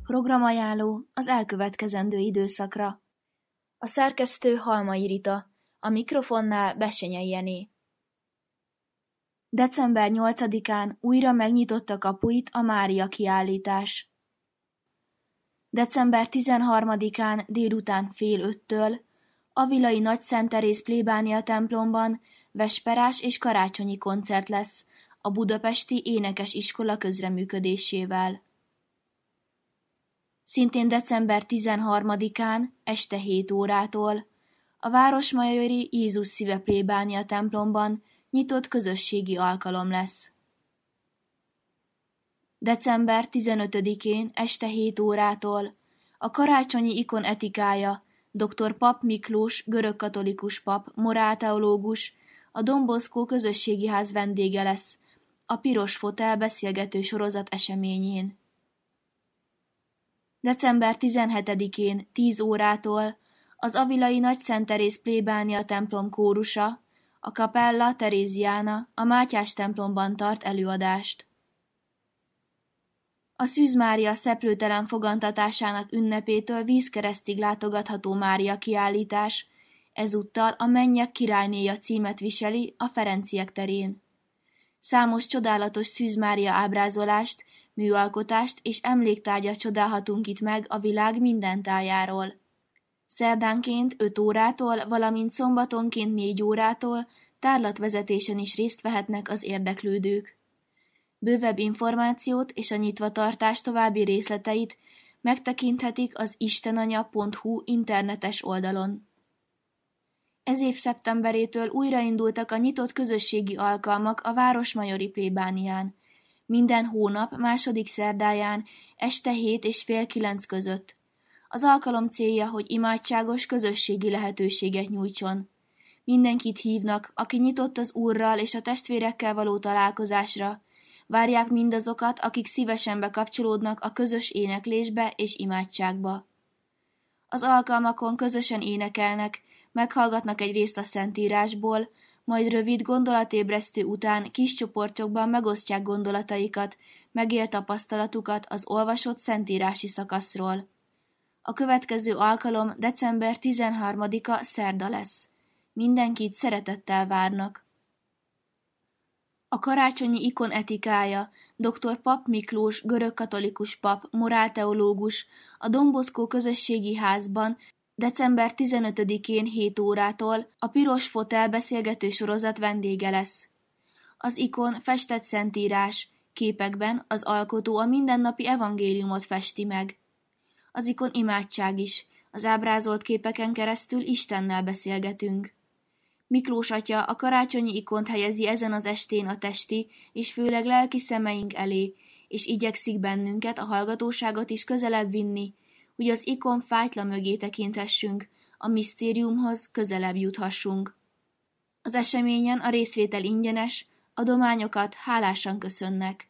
Programajánló az elkövetkezendő időszakra. A szerkesztő Halmai Rita, a mikrofonnál Bessenyei Jenő. December 8-án újra megnyitotta kapuit a Mária kiállítás. December 13-án délután 4:30-től Avilai Nagy Szent Teréz plébánia templomban vesperás és karácsonyi koncert lesz a Budapesti Énekes Iskola közreműködésével. Szintén december 13-án este 7 órától a Városmajori Jézus Szíve plébánia templomban nyitott közösségi alkalom lesz. December 15-én este 7 órától a karácsonyi ikon etikája dr. Papp Miklós görögkatolikus pap, morálteológus, a Don Bosco közösségi ház vendége lesz a Piros Fotel beszélgető sorozat eseményén. December 17-én 10 órától az Avilai Nagy Szent Teréz plébánia templom kórusa, a Capella Teréziana a Mátyás templomban tart előadást. A Szűz Mária szeplőtelen fogantatásának ünnepétől vízkeresztig látogatható Mária kiállítás, ezúttal a Mennyek királynéja címet viseli a Ferenciek terén. Számos csodálatos Szűz Mária ábrázolást, műalkotást és emléktárgyat csodálhatunk itt meg a világ minden tájáról. Szerdánként 5 órától, valamint szombatonként 4 órától tárlatvezetésen is részt vehetnek az érdeklődők. Bővebb információt és a nyitvatartás további részleteit megtekinthetik az istenanya.hu internetes oldalon. Ez év szeptemberétől újraindultak a nyitott közösségi alkalmak a Városmajori plébánián, minden hónap második szerdáján este 7 és fél 9 között. Az alkalom célja, hogy imádságos közösségi lehetőséget nyújtson. Mindenkit hívnak, aki nyitott az Úrral és a testvérekkel való találkozásra. Várják mindazokat, akik szívesen bekapcsolódnak a közös éneklésbe és imádságba. Az alkalmakon közösen énekelnek, meghallgatnak egy részt a Szentírásból, majd rövid gondolatébresztő után kis csoportokban megosztják gondolataikat, megélt tapasztalatukat az olvasott szentírási szakaszról. A következő alkalom december 13-a szerda lesz. Mindenkit szeretettel várnak. A karácsonyi ikon etikája dr. Papp Miklós görögkatolikus pap, morálteológus a Don Bosco közösségi házban december 15-én 7 órától a Piros Fotel beszélgető sorozat vendége lesz. Az ikon festett szentírás, képekben az alkotó a mindennapi evangéliumot festi meg. Az ikon imádság is, az ábrázolt képeken keresztül Istennel beszélgetünk. Miklós atya a karácsonyi ikont helyezi ezen az estén a testi és főleg lelki szemeink elé, és igyekszik bennünket, a hallgatóságot is közelebb vinni, hogy az ikon fájtla mögé tekinthessünk, a misztériumhoz közelebb juthassunk. Az eseményen a részvétel ingyenes, adományokat hálásan köszönnek.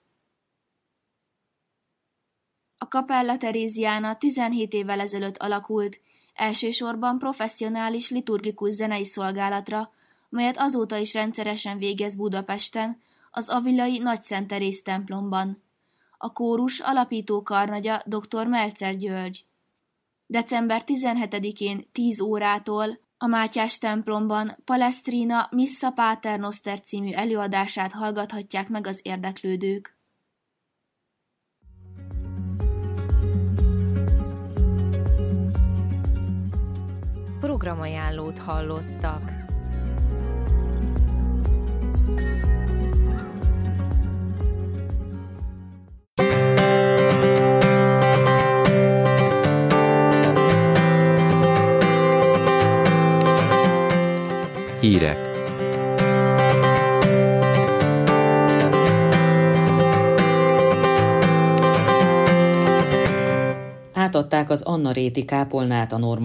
A Capella Teréziana 17 évvel ezelőtt alakult, elsősorban professzionális liturgikus zenei szolgálatra, melyet azóta is rendszeresen végez Budapesten, az Avilai Nagy Szent Teréz templomban. A kórus alapító karnagya dr. Meltzer György. December 17-én 10 órától a Mátyás templomban Palestrina Missa Pater Noster című előadását hallgathatják meg az érdeklődők. Programajánlót hallottak. Hírek. Átadták az Anna-réti kápolnát a